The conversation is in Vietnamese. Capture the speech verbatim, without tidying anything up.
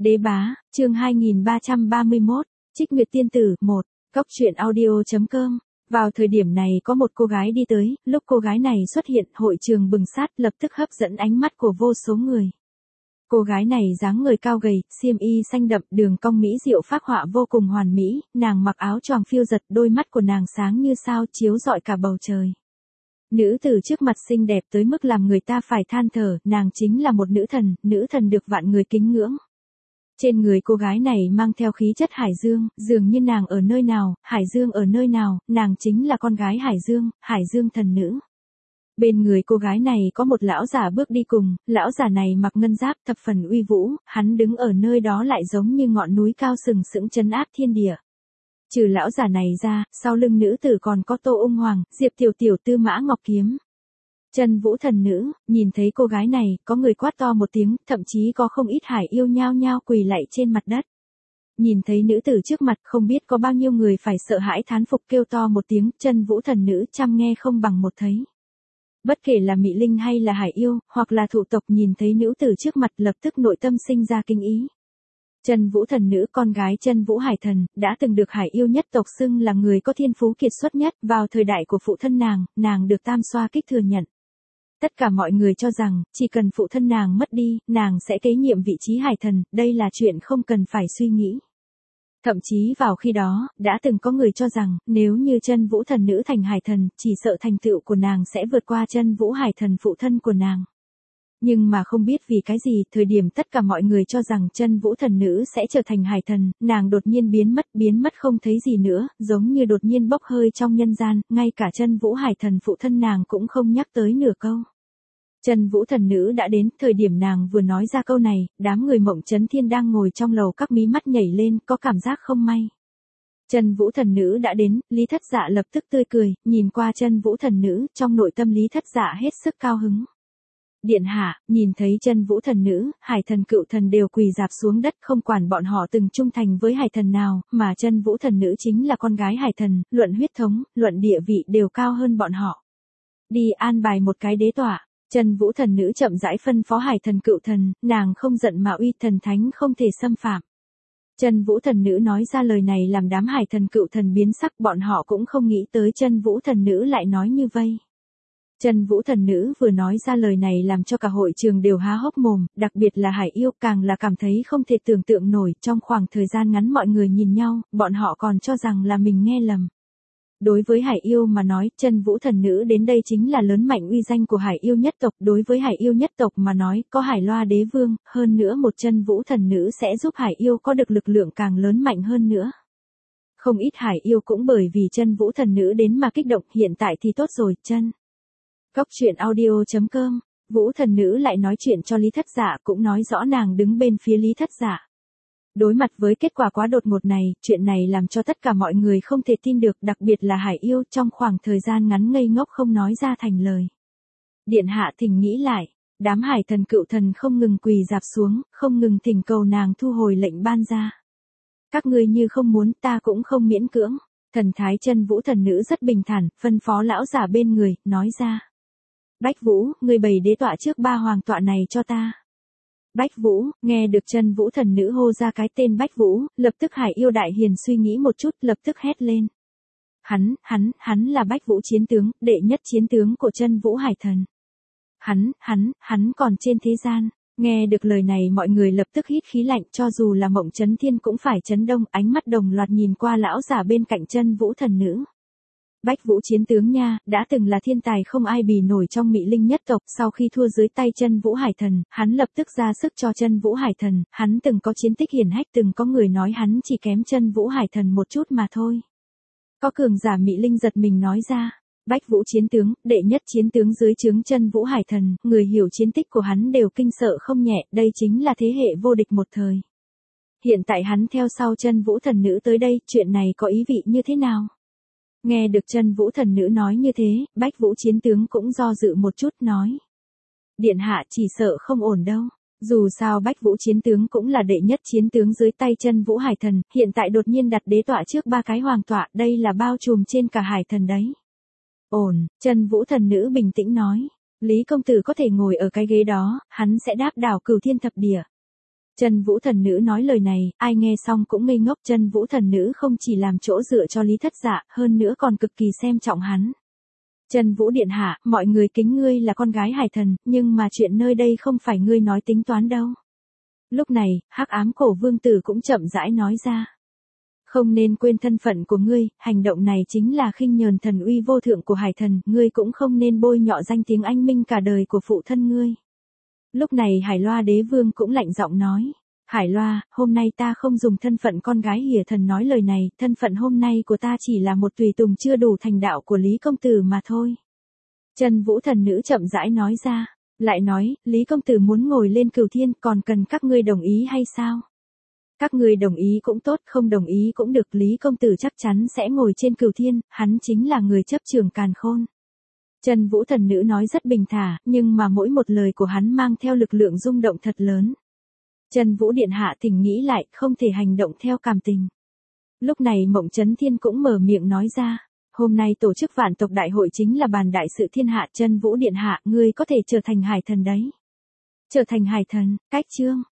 Đế bá, chương hai nghìn ba trăm ba mươi mốt, Trích Nguyệt tiên tử, một, Cốc truyện audio.com. Vào thời điểm này có một cô gái đi tới, lúc cô gái này xuất hiện, hội trường bừng sát lập tức hấp dẫn ánh mắt của vô số người. Cô gái này dáng người cao gầy, xiêm y xanh đậm, đường cong mỹ diệu phác họa vô cùng hoàn mỹ, nàng mặc áo choàng phiêu giật, đôi mắt của nàng sáng như sao chiếu rọi cả bầu trời. Nữ tử trước mặt xinh đẹp tới mức làm người ta phải than thở, nàng chính là một nữ thần, nữ thần được vạn người kính ngưỡng. Trên người cô gái này mang theo khí chất Hải Dương, dường như nàng ở nơi nào, Hải Dương ở nơi nào, nàng chính là con gái Hải Dương, Hải Dương thần nữ. Bên người cô gái này có một lão giả bước đi cùng, lão giả này mặc ngân giáp thập phần uy vũ, hắn đứng ở nơi đó lại giống như ngọn núi cao sừng sững trấn áp thiên địa. Trừ lão giả này ra, sau lưng nữ tử còn có Tô Ung Hoàng, Diệp Tiểu Tiểu, Tư Mã Ngọc Kiếm. Chân Vũ thần nữ, nhìn thấy cô gái này, có người quát to một tiếng, thậm chí có không ít hải yêu nhao nhao quỳ lạy trên mặt đất. Nhìn thấy nữ tử trước mặt, không biết có bao nhiêu người phải sợ hãi thán phục kêu to một tiếng, Chân Vũ thần nữ chăm nghe không bằng một thấy. Bất kể là Mị Linh hay là hải yêu, hoặc là thụ tộc nhìn thấy nữ tử trước mặt lập tức nội tâm sinh ra kinh ý. Chân Vũ thần nữ, con gái Chân Vũ Hải thần, đã từng được hải yêu nhất tộc xưng là người có thiên phú kiệt xuất nhất, vào thời đại của phụ thân nàng, nàng được Tam Xoa Kích thừa nhận. Tất cả mọi người cho rằng, chỉ cần phụ thân nàng mất đi, nàng sẽ kế nhiệm vị trí hải thần, đây là chuyện không cần phải suy nghĩ. Thậm chí vào khi đó, đã từng có người cho rằng, nếu như Chân Vũ thần nữ thành hải thần, chỉ sợ thành tựu của nàng sẽ vượt qua Chân Vũ Hải thần phụ thân của nàng. Nhưng mà không biết vì cái gì, thời điểm tất cả mọi người cho rằng Chân Vũ thần nữ sẽ trở thành hải thần, nàng đột nhiên biến mất, biến mất không thấy gì nữa, giống như đột nhiên bốc hơi trong nhân gian, ngay cả Chân Vũ Hải thần phụ thân nàng cũng không nhắc tới nửa câu. Chân Vũ thần nữ đã đến, thời điểm nàng vừa nói ra câu này, đám người Mộng Chấn Thiên đang ngồi trong lầu các mí mắt nhảy lên, có cảm giác không may. Chân Vũ thần nữ đã đến, Lý Thất Dạ lập tức tươi cười, nhìn qua Chân Vũ thần nữ, trong nội tâm Lý Thất Dạ hết sức cao hứng. Điện hạ, nhìn thấy Chân Vũ thần nữ, hải thần cựu thần đều quỳ rạp xuống đất, không quản bọn họ từng trung thành với hải thần nào, mà Chân Vũ thần nữ chính là con gái hải thần, luận huyết thống, luận địa vị đều cao hơn bọn họ. Đi an bài một cái đế tọa. Chân Vũ thần nữ chậm rãi phân phó hải thần cựu thần, nàng không giận mà uy, thần thánh không thể xâm phạm. Chân Vũ thần nữ nói ra lời này làm đám hải thần cựu thần biến sắc, bọn họ cũng không nghĩ tới Chân Vũ thần nữ lại nói như vây. Chân Vũ thần nữ vừa nói ra lời này làm cho cả hội trường đều há hốc mồm, đặc biệt là hải yêu càng là cảm thấy không thể tưởng tượng nổi, trong khoảng thời gian ngắn mọi người nhìn nhau, bọn họ còn cho rằng là mình nghe lầm. Đối với hải yêu mà nói, Chân Vũ thần nữ đến đây chính là lớn mạnh uy danh của hải yêu nhất tộc, đối với hải yêu nhất tộc mà nói, có Hải Loa đế vương, hơn nữa một Chân Vũ thần nữ sẽ giúp hải yêu có được lực lượng càng lớn mạnh hơn nữa. Không ít hải yêu cũng bởi vì Chân Vũ thần nữ đến mà kích động, hiện tại thì tốt rồi, chân. Cốc truyện audio.com, Vũ thần nữ lại nói chuyện cho Lý Thất Dạ, cũng nói rõ nàng đứng bên phía Lý Thất Dạ. Đối mặt với kết quả quá đột ngột này, chuyện này làm cho tất cả mọi người không thể tin được, đặc biệt là hải yêu trong khoảng thời gian ngắn ngây ngốc không nói ra thành lời. Điện hạ thỉnh nghĩ lại, đám hải thần cựu thần không ngừng quỳ rạp xuống, không ngừng thỉnh cầu nàng thu hồi lệnh ban ra. Các ngươi như không muốn, ta cũng không miễn cưỡng. Thần thái Chân Vũ thần nữ rất bình thản, phân phó lão giả bên người, nói ra. Bách Vũ, ngươi bày đế tọa trước ba hoàng tọa này cho ta. Bách Vũ, nghe được Chân Vũ thần nữ hô ra cái tên Bách Vũ, lập tức hải yêu đại hiền suy nghĩ một chút, lập tức hét lên. Hắn, hắn, hắn là Bách Vũ chiến tướng, đệ nhất chiến tướng của Chân Vũ hải thần. Hắn, hắn, hắn còn trên thế gian. Nghe được lời này mọi người lập tức hít khí lạnh, cho dù là Mộng Chấn Thiên cũng phải chấn động, ánh mắt đồng loạt nhìn qua lão giả bên cạnh Chân Vũ thần nữ. Bách Vũ chiến tướng nha, đã từng là thiên tài không ai bì nổi trong Mị Linh nhất tộc, sau khi thua dưới tay Chân Vũ hải thần, hắn lập tức ra sức cho Chân Vũ hải thần, hắn từng có chiến tích hiển hách, từng có người nói hắn chỉ kém Chân Vũ hải thần một chút mà thôi. Có cường giả Mị Linh giật mình nói ra, Bách Vũ chiến tướng, đệ nhất chiến tướng dưới trướng Chân Vũ hải thần, người hiểu chiến tích của hắn đều kinh sợ không nhẹ, đây chính là thế hệ vô địch một thời. Hiện tại hắn theo sau Chân Vũ thần nữ tới đây, chuyện này có ý vị như thế nào? Nghe được Chân Vũ thần nữ nói như thế, Bách Vũ chiến tướng cũng do dự một chút nói. Điện hạ chỉ sợ không ổn đâu. Dù sao Bách Vũ chiến tướng cũng là đệ nhất chiến tướng dưới tay Chân Vũ hải thần, hiện tại đột nhiên đặt đế tọa trước ba cái hoàng tọa, đây là bao trùm trên cả hải thần đấy. Ổn, Chân Vũ thần nữ bình tĩnh nói. Lý công tử có thể ngồi ở cái ghế đó, hắn sẽ đáp đảo cửu thiên thập địa. Chân Vũ thần nữ nói lời này, ai nghe xong cũng ngây ngốc. Chân Vũ thần nữ không chỉ làm chỗ dựa cho Lý Thất Dạ, hơn nữa còn cực kỳ xem trọng hắn. Chân Vũ điện hạ, mọi người kính ngươi là con gái hải thần, nhưng mà chuyện nơi đây không phải ngươi nói tính toán đâu. Lúc này, Hắc Ám Cổ Vương tử cũng chậm rãi nói ra. Không nên quên thân phận của ngươi, hành động này chính là khinh nhờn thần uy vô thượng của hải thần, ngươi cũng không nên bôi nhọ danh tiếng anh minh cả đời của phụ thân ngươi. Lúc này Hải Loa đế vương cũng lạnh giọng nói. Hải Loa, hôm nay ta không dùng thân phận con gái Hỉa thần nói lời này, thân phận hôm nay của ta chỉ là một tùy tùng chưa đủ thành đạo của Lý công tử mà thôi. Chân Vũ thần nữ chậm rãi nói ra, lại nói, Lý công tử muốn ngồi lên Cửu Thiên, còn cần các ngươi đồng ý hay sao? Các ngươi đồng ý cũng tốt, không đồng ý cũng được, Lý công tử chắc chắn sẽ ngồi trên Cửu Thiên, hắn chính là người chấp trường càn khôn. Chân Vũ thần nữ nói rất bình thả, nhưng mà mỗi một lời của hắn mang theo lực lượng rung động thật lớn. Chân Vũ điện hạ thỉnh nghĩ lại, không thể hành động theo cảm tình. Lúc này Mộng Chấn Thiên cũng mở miệng nói ra, hôm nay tổ chức vạn tộc đại hội chính là bàn đại sự thiên hạ. Chân Vũ điện hạ, ngươi có thể trở thành hải thần đấy. Trở thành hải thần, cách chương.